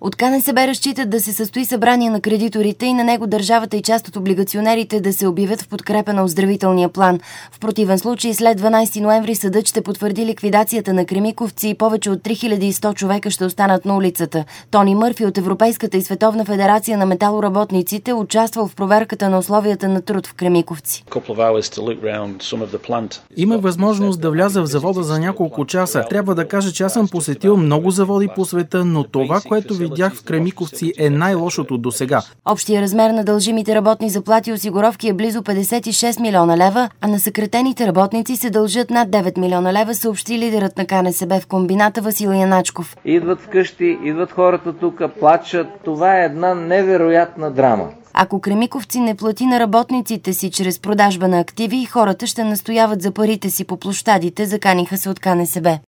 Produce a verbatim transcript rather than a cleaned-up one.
От КНСБ разчитат да се състои събрание на кредиторите и на него държавата и част от облигационерите да се обявят в подкрепа на оздравителния план. В противен случай след дванадесети ноември съдът ще потвърди ликвидацията на Кремиковци и повече от три хиляди и сто човека ще останат на улицата. Тони Мърфи от Европейската и Световна федерация на металоработниците участвал в проверката на условията на труд в Кремиковци. Има възможност да вляза в завода за няколко часа. Трябва да кажа, че аз съм посетил много заводи по света, но това, което видях в Кремиковци, е най-лошото досега. Общия размер на дължимите работни заплати и осигуровки е близо петдесет и шест милиона лева, а на съкратените работници се дължат над девет милиона лева, съобщи лидерът на КНСБ в комбината Васил Яначков. Идват вкъщи, идват хората тук, плачат. Това е една невероятна драма. Ако Кремиковци не плати на работниците си чрез продажба на активи, хората ще настояват за парите си по площадите, заканиха се от КНСБ.